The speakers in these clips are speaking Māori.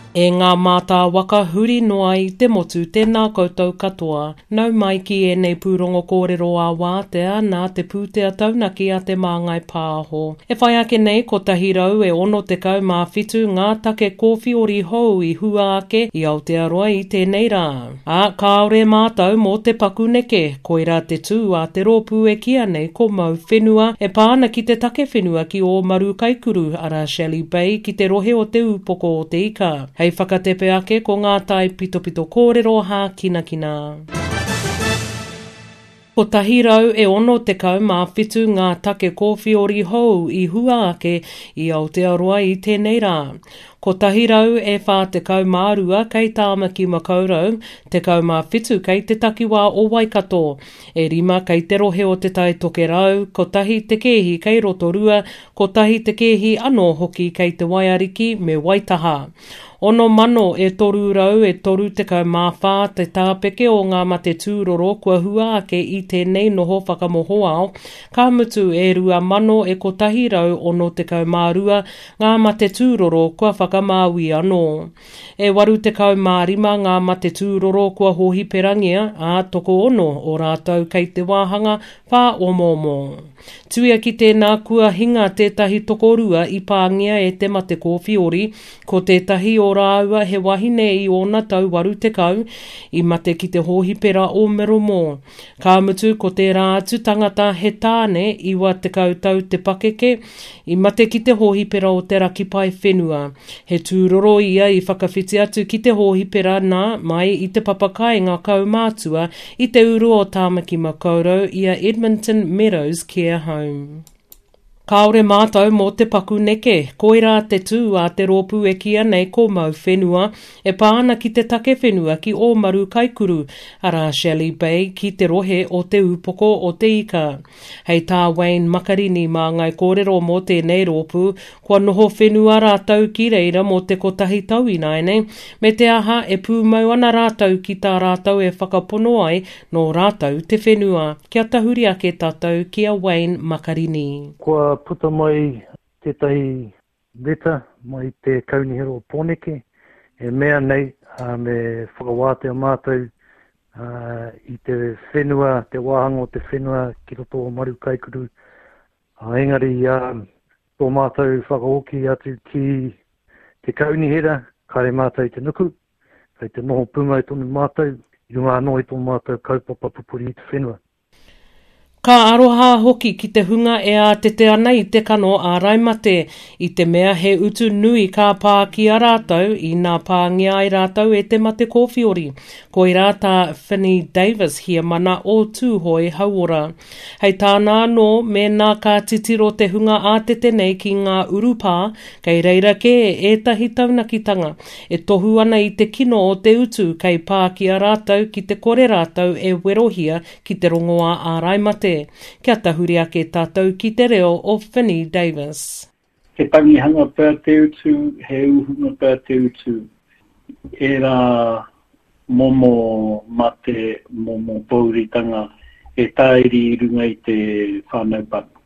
E ngā mātā waka huri noa I te motu tēnā koutou katoa, nau mai ki e nei pūrongo kōrero a wātea nā te pūtea taunaki a te māngai pāho. E whai ake nei ko tahi rau e 65 ngā take kōwhiori hou I hua ake I Aotearoa I tēnei rā. Kāore mātou mō te pakuneke, koira te tū a te rōpū e kia nei ko mau whenua e pāna ki te take whenua ki o Maru Kaikuru ara Shelley Bay ki te rohe o te upoko o te ika. Hei whakatepe ake ko ngā tai pitopito kōrero hā kinakina. Ko tahi rau e 65 ngā take kōwhiori hou I hua ake I Aotearoa I tēnei rā. Ko tahi rau e whātekau mārua kei tāmaki makaurau, te kaumawhitu kei te takiwā o Waikato, e 5 kei te rohe o te tai toke rau, ko tahi te kehi kei Rotorua, ko tahi te kehi anō hoki kei te Waiariki me Waitaha. Ono mano e 3 rau e 34 te tāpeke o ngā mate tūroro kua hua ake I tēnei noho whakamohoao, ka mutu e 2 mano e ko tahi rau ono te kaumārua ngā mate tūroro kua whakamāwi anō. E 85 ngā mate tūroro kua hohi perangia a toko ono o rātou kei te wāhanga pā o momo. Tuia ki tēnā kua hinga tētahi tokorua I pāngia e te mate kōwhiori, ko tētahi o rāua he wahine I ona tau 80 I mate ki te hohipera o Meromo. Ka mutu ko te rātu tangata he tāne I wa te kautau te pakeke, I mate ki te hohipera o te rakipai whenua. He tūroro ia I whakawhiti atu ki te hohipera nā mai I te papakainga kaumātua I te uru o Tāmaki Makaurau ia Edmonton Meadows Care Home. Kāore mātou mō te pakuneke, koira te tū a te rōpū e kia nei ko mau whenua, e pāna ki te take whenua ki o Maru Kaikuru, ara Shelley Bay ki te rohe o te upoko o te ika. Hei tā Wayne Makarini mā ngai kōrero mō tēnei rōpū, kua noho whenua rātau ki reira mō te kotahi tauinaine, me te aha e pūmau ana rātau ki tā rātau e whakapono ai no rātau te whenua. Kia tahuri ake tātou kia Wayne Makarini. Kua puta mai tētahi leta mai te kaunihero o Pōneke, e mea nei me whakawātea mātou I te whenua, te wāhanga o te whenua ki roto o Maru Kaikuru. Engari, tō mātou whakaoki atu ki te kaunihera, kare mātou te nuku, kei te noho pumau tonu mātou, I runga anō I tō mātou kaupapa pupuri I te whenua. Ka aroha hoki ki te hunga e a te ana I te kano a raimate I te mea he utu nui ka pā ki a rātau I nā pāngia ai rātau e te mate kōwhiori. Ko I rāta Finney Davis hia mana o tūhoi hauora. Hei tāna anō me nā ka titiro te hunga a te nei ki ngā urupā, kei reira ke e tahi taunakitanga. E tohu ana I te kino o te utu kei pā ki a rātau ki te kore rātau e werohia ki te rongoa a raimate. Kia tahuri ake tātou ki te reo o Finney Davis. He tangihanga pēr te utu, he uhunga pēr te utu. E rā momo mate, momo pauritanga, e tāiri I runga I te whānau paku,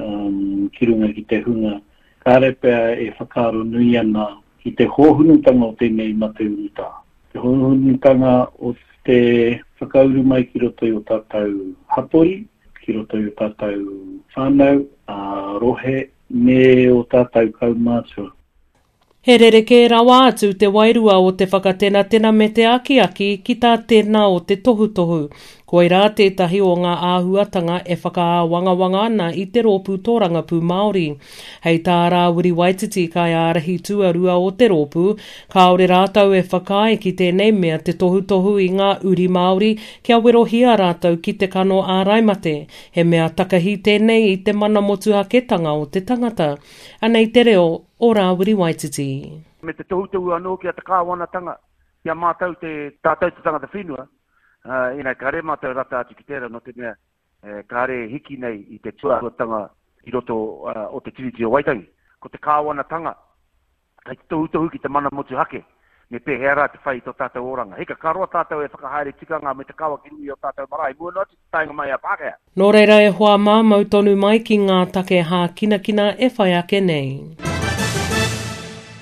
ki runga ki te hunga. Kāre pēr e whakaro nui ana ki te hohunutanga o tēnei mate uruta. Te hohunutanga o te whakauru mai ki roto I o tātou hapori, ki roto I o tātou whānau, rohe, me o tātou kaumātua. He rereke rawa atu te wairua o te whakatena me te aki ki tā tēnā o te tohu. Koira tētahi o ngā āhuatanga e whakaawangawanga ana I te rōpū tōrangapū Māori. Hei tā Rāwiri Waititi kai ārahi tuarua o te rōpū, kāore rātau e whakae ki tēnei mea te tohu I ngā uri Māori kia werohia rātau ki te kano ā raimate. He mea takahi tēnei I te mana motuhaketanga o te tangata. Anei te reo o Rāwiri Waititi. Me te tohu anō kia te kāwanatanga, kia mātau te tātou te tangata whenua, ina kare mātou rata atu ki tērā no te mea, kare hiki nei I te tuarutanga I roto o te tiriti o Waitangi. Ko te kāwanatanga, kei te tohu ki te mana motu hake, me pēhea rā te whai tō tātou oranga. Hika karoa tātou e whakahaere tikanga me te kawa ki nui o tātou marae, mua noti tainga mai a Pākehā. Nō reira e hoa māmau tonu mai ki ngā take hā kinakina e whai ake nei.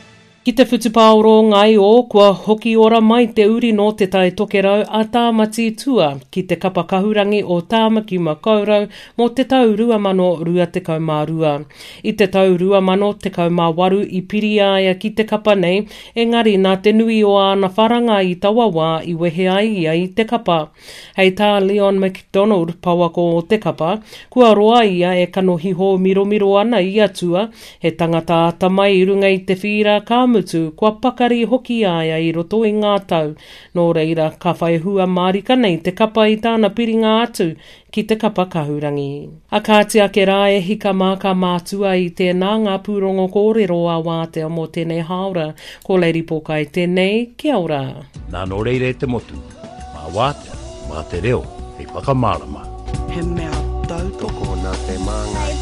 Ki te whutupāoro ngai o, kua hoki ora mai te uri no te tai tokerau a tāmati tua ki te kapa kahurangi o Tāmaki Makaurau mō te tau 2022. I te tau 2018 i piriaia ki te kapa nei, engari nā te nui o ana wharanga i taua wā i wehe ai ia i te kapa. Hei tā Leon MacDonald pawako o te kapa, kua roa ia e kanohiho miromiro ana i atua, he tangata atamai i runga i te whira kāmutu, kua pakari hoki aia i roto i ngā tau. Nō reira, ka whai hua marika nei te kapa i tāna piringa atu ki te kapa kahurangi. A kātia ke rā e hika māka mātua i tēnā ngā pūrongo kōrero a wātea mō tēnei haora. Ko Lady Pokai tēnei, kia ora. Nā nō reire te motu, mā wātea, mā te reo, hei whakamārama. He mea tautoko nā te māngai.